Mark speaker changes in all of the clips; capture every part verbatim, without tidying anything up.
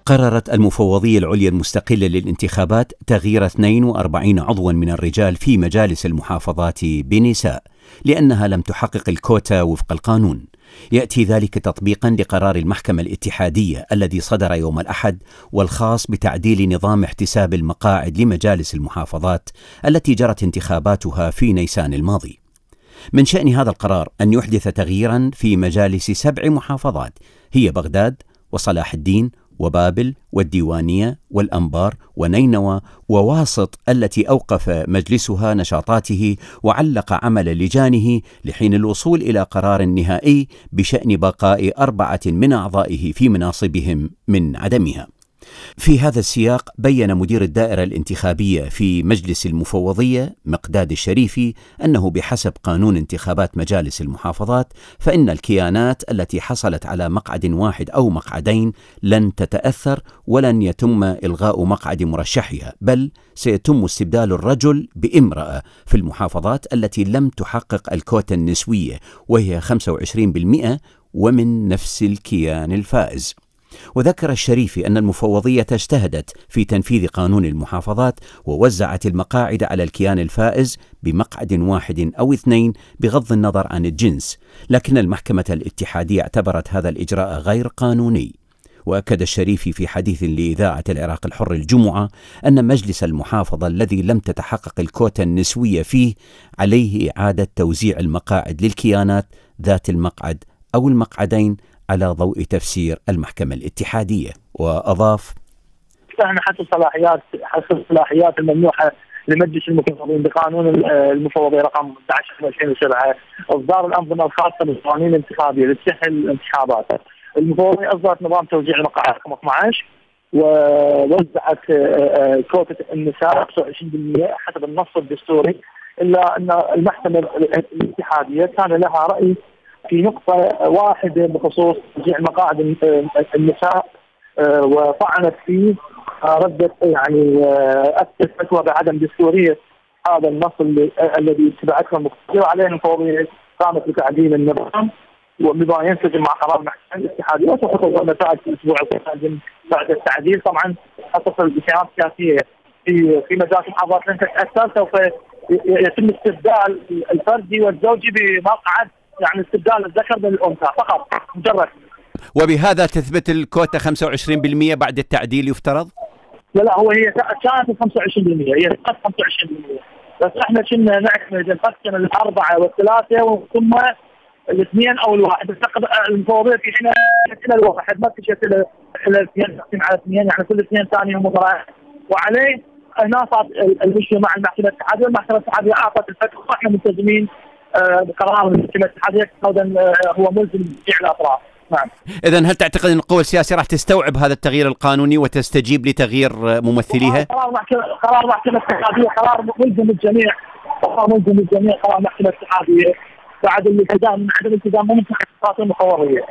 Speaker 1: قررت المفوضية العليا المستقلة للانتخابات تغيير اثنين وأربعين عضوا من الرجال في مجالس المحافظات بنساء لأنها لم تحقق الكوتا وفق القانون. يأتي ذلك تطبيقا لقرار المحكمة الاتحادية الذي صدر يوم الأحد والخاص بتعديل نظام احتساب المقاعد لمجالس المحافظات التي جرت انتخاباتها في نيسان الماضي. من شأن هذا القرار أن يحدث تغييرا في مجالس سبع محافظات هي بغداد وصلاح الدين وبابل والديوانية والأنبار ونينوى وواسط التي أوقف مجلسها نشاطاته وعلق عمل لجانه لحين الوصول إلى قرار نهائي بشأن بقاء أربعة من أعضائه في مناصبهم من عدمها. في هذا السياق بيّن مدير الدائرة الانتخابية في مجلس المفوضية مقداد الشريفي أنه بحسب قانون انتخابات مجالس المحافظات فإن الكيانات التي حصلت على مقعد واحد أو مقعدين لن تتأثر ولن يتم إلغاء مقعد مرشحها، بل سيتم استبدال الرجل بامرأة في المحافظات التي لم تحقق الكوتا النسوية وهي خمسة وعشرين بالمئة ومن نفس الكيان الفائز. وذكر الشريفي أن المفوضية اجتهدت في تنفيذ قانون المحافظات ووزعت المقاعد على الكيان الفائز بمقعد واحد أو اثنين بغض النظر عن الجنس، لكن المحكمة الاتحادية اعتبرت هذا الإجراء غير قانوني. وأكد الشريفي في حديث لإذاعة العراق الحر الجمعة أن مجلس المحافظة الذي لم تتحقق الكوتا النسوية فيه عليه إعادة توزيع المقاعد للكيانات ذات المقعد أو المقعدين على ضوء تفسير المحكمة الاتحادية. وأضاف:
Speaker 2: احنا حسب صلاحيات حسب الصلاحيات الممنوحة لمجلس المفوضين بقانون المفوضية رقم أحد عشر ألفين وسبعة إصدار الأنظمة الخاصة بالقوانين الانتخابية لتسهل الانتخابات. المفوضية أصدرت نظام توزيع المقاعد رقم اثني عشر ووزعت كوتا النساء خمسة وعشرين بالمئة حسب النص الدستوري، إلا أن المحكمة الاتحادية كان لها رأي في نقطة واحدة بخصوص توزيع مقاعد النساء وطعنت فيه، ردت يعني أكدت فتوى بعدم دستورية هذا النص الذي اتبعته المفوضية، وعليه المفوضية قامت بتعديل النظام وبما ينسجم مع قرار المحكمة الاتحادية وتحصل النتائج في الأسبوع القادم بعد التعديل. طبعا حتصل بكيانات سياسية في في مجالس المحافظات لن تتأثر، سوف يتم استبدال الفردي والزوجي بمقعد، يعني استبدال الذكر بالأنثى فقط مجرد.
Speaker 1: وبهذا تثبت الكوتا خمسة وعشرين بالمئة بعد التعديل يفترض؟
Speaker 2: لا لا هو هي كانت خمسة وعشرين بالمئة، هي كانت خمسة وعشرين بالمئة، بس احنا كنا نعتمد نقسم الأربعة والثلاثة ثم الاثنين أو الواحد. المفوضية في حين إلى الواحد ما تشت إلى إلى الاثنين تقسيم على اثنين، يعني كل اثنين ثاني هم ضرائب، وعليه هنا صار المشكلة مع المحكمة الاتحادية. المحكمة الاتحادية أعطت الفتوى واحنا ملتزمين بقرار المحكمة الاتحادية هو ملزم بجميع الأطراف. نعم.
Speaker 1: إذن هل تعتقد أن القوى السياسية راح تستوعب هذا التغيير القانوني وتستجيب لتغيير ممثليها؟
Speaker 2: قرار محكمة قرار محكمة الاتحادية قرار ملزم الجميع، قرار ملزم الجميع قرار محكمة الاتحادية بعد الالتزام من عدم الالتزام من تحقيقات المفوضية.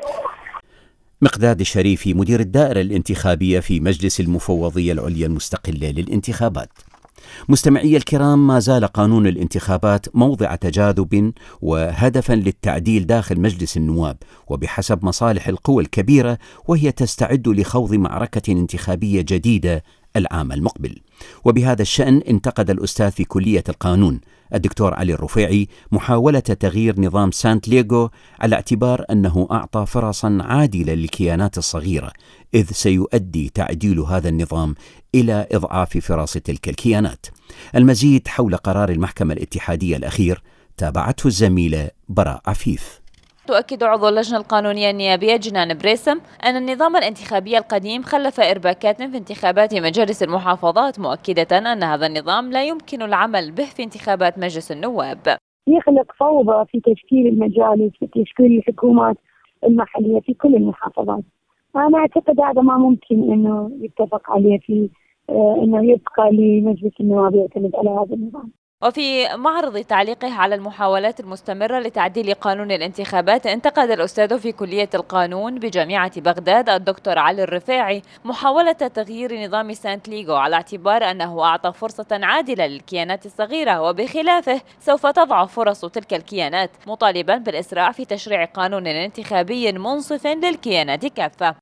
Speaker 1: مقداد الشريفي مدير الدائرة الانتخابية في مجلس المفوضية العليا المستقلة للانتخابات. مستمعي الكرام، ما زال قانون الانتخابات موضع تجاذب وهدفا للتعديل داخل مجلس النواب وبحسب مصالح القوى الكبيرة، وهي تستعد لخوض معركة انتخابية جديدة العام المقبل. وبهذا الشأن انتقد الأستاذ في كلية القانون الدكتور علي الرفيعي محاولة تغيير نظام سانت ليغو على اعتبار أنه أعطى فرصا عادلة للكيانات الصغيرة، إذ سيؤدي تعديل هذا النظام إلى إضعاف فرص تلك الكيانات. المزيد حول قرار المحكمة الاتحادية الأخير تابعته الزميلة براء عفيف.
Speaker 3: تؤكد عضو اللجنة القانونية النيابية جنان بريسم أن النظام الانتخابي القديم خلف إرباكات في انتخابات مجالس المحافظات، مؤكدة أن هذا النظام لا يمكن العمل به في انتخابات مجلس النواب.
Speaker 4: يخلق فوضى في تشكيل المجالس في تشكيل الحكومات المحلية في كل المحافظات. أنا أعتقد هذا ما ممكن أنه يتفق عليه في أنه يبقى لمجلس النواب يعتمد على هذا النظام.
Speaker 3: وفي معرض تعليقه على المحاولات المستمرة لتعديل قانون الانتخابات، انتقد الأستاذ في كلية القانون بجامعة بغداد الدكتور علي الرفيعي محاولة تغيير نظام سانت ليغو على اعتبار أنه أعطى فرصة عادلة للكيانات الصغيرة، وبخلافه سوف تضعف فرص تلك الكيانات، مطالبا بالإسراع في تشريع قانون انتخابي منصف للكيانات كافة.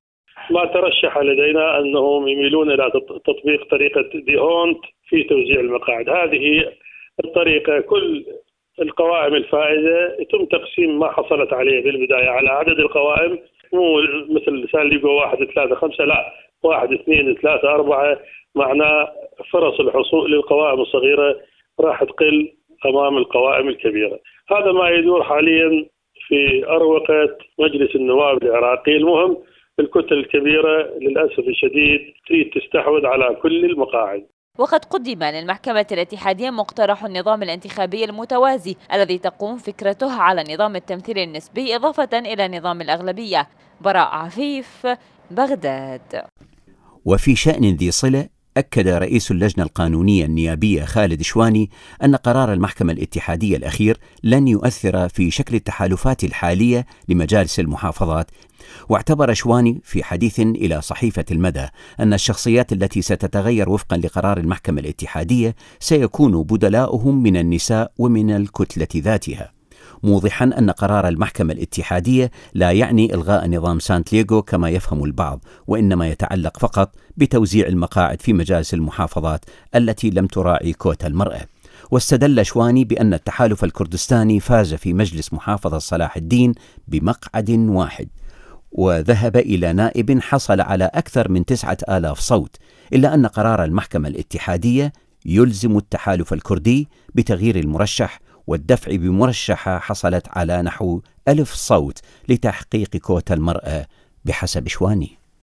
Speaker 5: ما ترشح لدينا أنهم يميلون إلى تطبيق طريقة ديونت في توزيع المقاعد. هذه الطريقة كل القوائم الفائزة يتم تقسيم ما حصلت عليه بالبداية على عدد القوائم، مو مثل ساليقو واحد ثلاثة خمسة، لا واحد اثنين ثلاثة أربعة، معناه فرص الحصول للقوائم الصغيرة راح تقل أمام القوائم الكبيرة. هذا ما يدور حاليا في أروقة مجلس النواب العراقي. المهم الكتل الكبيرة للأسف الشديد تريد تستحوذ على كل المقاعد.
Speaker 3: وقد قدم للمحكمة الاتحادية مقترح النظام الانتخابي المتوازي الذي تقوم فكرته على نظام التمثيل النسبي إضافة إلى نظام الأغلبية. براء عفيف، بغداد.
Speaker 1: وفي شأن ذي صلة، أكد رئيس اللجنة القانونية النيابية خالد شواني أن قرار المحكمة الاتحادية الأخير لن يؤثر في شكل التحالفات الحالية لمجالس المحافظات. واعتبر شواني في حديث إلى صحيفة المدى أن الشخصيات التي ستتغير وفقا لقرار المحكمة الاتحادية سيكون بدلاؤهم من النساء ومن الكتلة ذاتها، موضحا أن قرار المحكمة الاتحادية لا يعني إلغاء نظام سانتليغو كما يفهم البعض، وإنما يتعلق فقط بتوزيع المقاعد في مجالس المحافظات التي لم تراعي كوتا المرأة. واستدل شواني بأن التحالف الكردستاني فاز في مجلس محافظة صلاح الدين بمقعد واحد، وذهب إلى نائب حصل على أكثر من تسعة آلاف صوت، إلا أن قرار المحكمة الاتحادية يلزم التحالف الكردي بتغيير المرشح والدفع بمرشحة حصلت على نحو ألف صوت لتحقيق كوتا المرأة بحسب شواني.